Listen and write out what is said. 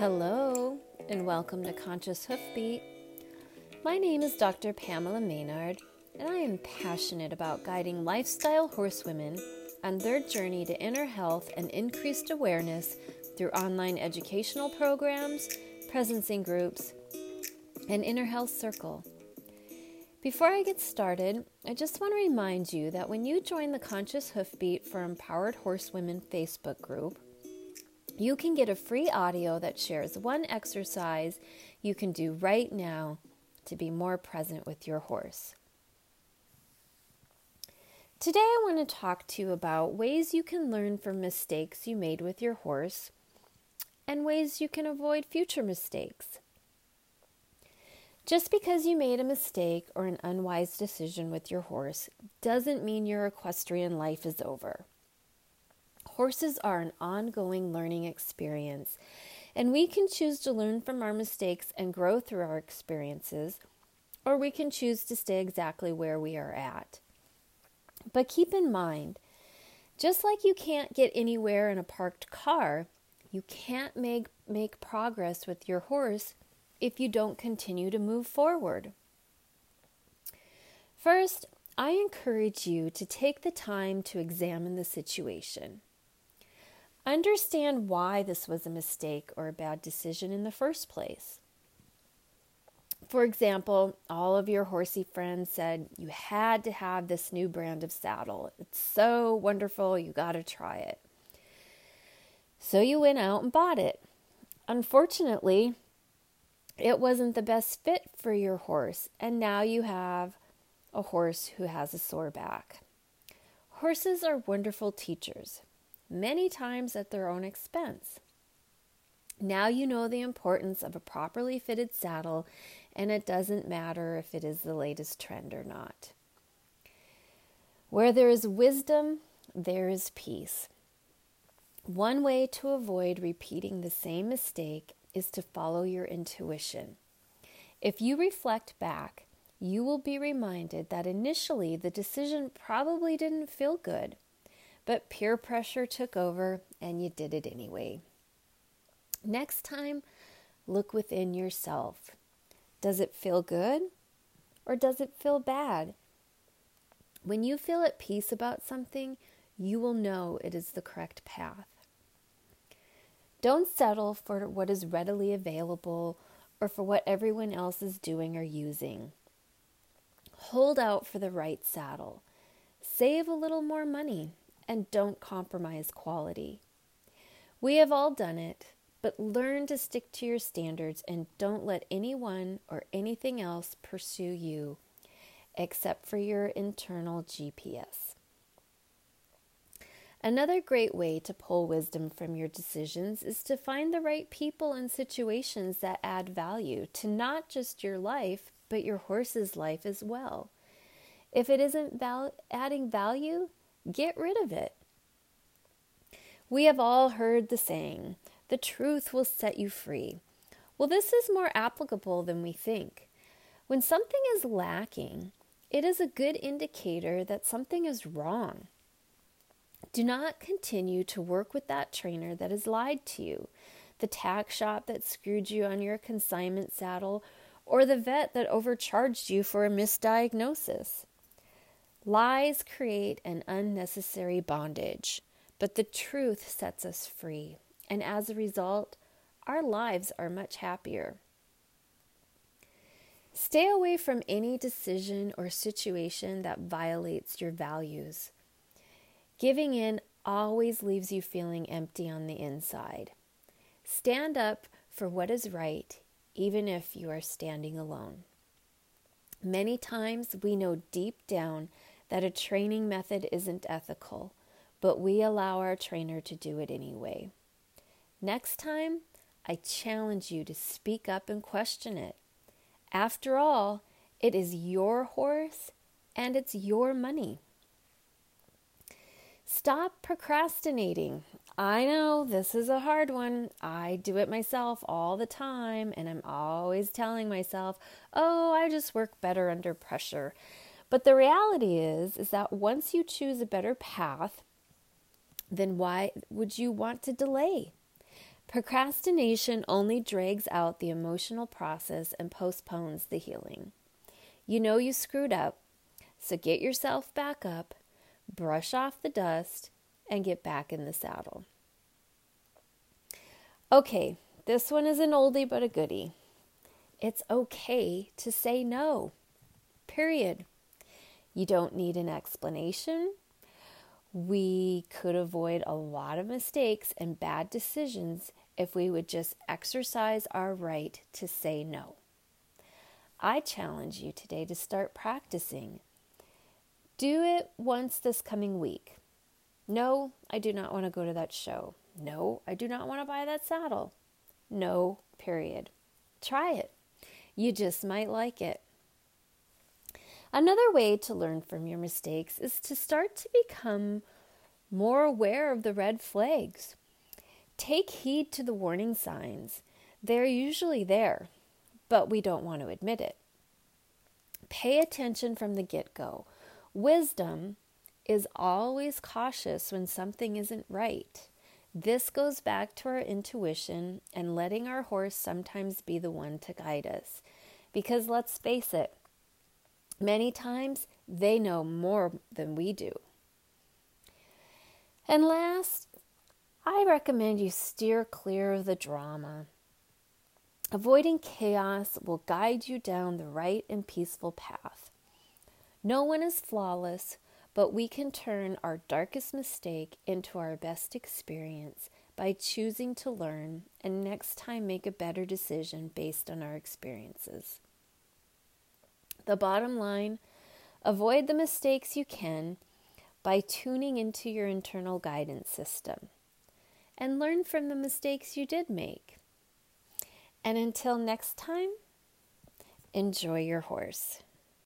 Hello, and welcome to Conscious Hoofbeat. My name is Dr. Pamela Maynard, and I am passionate about guiding lifestyle horsewomen on their journey to inner health and increased awareness through online educational programs, presencing groups, and Inner Health Circle. Before I get started, I just want to remind you that when you join the Conscious Hoofbeat for Empowered Horsewomen Facebook group, you can get a free audio that shares one exercise you can do right now to be more present with your horse. Today I want to talk to you about ways you can learn from mistakes you made with your horse and ways you can avoid future mistakes. Just because you made a mistake or an unwise decision with your horse doesn't mean your equestrian life is over. Horses are an ongoing learning experience, and we can choose to learn from our mistakes and grow through our experiences, or we can choose to stay exactly where we are at. But keep in mind, just like you can't get anywhere in a parked car, you can't make progress with your horse if you don't continue to move forward. First, I encourage you to take the time to examine the situation. Understand why this was a mistake or a bad decision in the first place. For example, all of your horsey friends said you had to have this new brand of saddle. It's so wonderful, you got to try it. So you went out and bought it. Unfortunately, it wasn't the best fit for your horse, and now you have a horse who has a sore back. Horses are wonderful teachers, many times at their own expense. Now you know the importance of a properly fitted saddle, and it doesn't matter if it is the latest trend or not. Where there is wisdom, there is peace. One way to avoid repeating the same mistake is to follow your intuition. If you reflect back, you will be reminded that initially the decision probably didn't feel good, but peer pressure took over and you did it anyway. Next time, look within yourself. Does it feel good or does it feel bad? When you feel at peace about something, you will know it is the correct path. Don't settle for what is readily available or for what everyone else is doing or using. Hold out for the right saddle. Save a little more money and don't compromise quality. We have all done it, but learn to stick to your standards and don't let anyone or anything else pursue you except for your internal GPS. Another great way to pull wisdom from your decisions is to find the right people and situations that add value to not just your life, but your horse's life as well. If it isn't adding value, get rid of it. We have all heard the saying, the truth will set you free. Well, this is more applicable than we think. When something is lacking, it is a good indicator that something is wrong. Do not continue to work with that trainer that has lied to you, the tack shop that screwed you on your consignment saddle, or the vet that overcharged you for a misdiagnosis. Lies create an unnecessary bondage, but the truth sets us free, and as a result, our lives are much happier. Stay away from any decision or situation that violates your values. Giving in always leaves you feeling empty on the inside. Stand up for what is right, even if you are standing alone. Many times we know deep down that a training method isn't ethical, but we allow our trainer to do it anyway. Next time, I challenge you to speak up and question it. After all, it is your horse and it's your money. Stop procrastinating. I know this is a hard one. I do it myself all the time, and I'm always telling myself, oh, I just work better under pressure. But the reality is that once you choose a better path, then why would you want to delay? Procrastination only drags out the emotional process and postpones the healing. You know you screwed up, so get yourself back up, brush off the dust, and get back in the saddle. Okay, this one is an oldie but a goodie. It's okay to say no. Period. You don't need an explanation. We could avoid a lot of mistakes and bad decisions if we would just exercise our right to say no. I challenge you today to start practicing. Do it once this coming week. No, I do not want to go to that show. No, I do not want to buy that saddle. No, period. Try it. You just might like it. Another way to learn from your mistakes is to start to become more aware of the red flags. Take heed to the warning signs. They're usually there, but we don't want to admit it. Pay attention from the get-go. Wisdom is always cautious when something isn't right. This goes back to our intuition and letting our horse sometimes be the one to guide us. Because let's face it, many times they know more than we do. And last, I recommend you steer clear of the drama. Avoiding chaos will guide you down the right and peaceful path. No one is flawless, but we can turn our darkest mistake into our best experience by choosing to learn and next time make a better decision based on our experiences. The bottom line, avoid the mistakes you can by tuning into your internal guidance system and learn from the mistakes you did make. And until next time, enjoy your horse.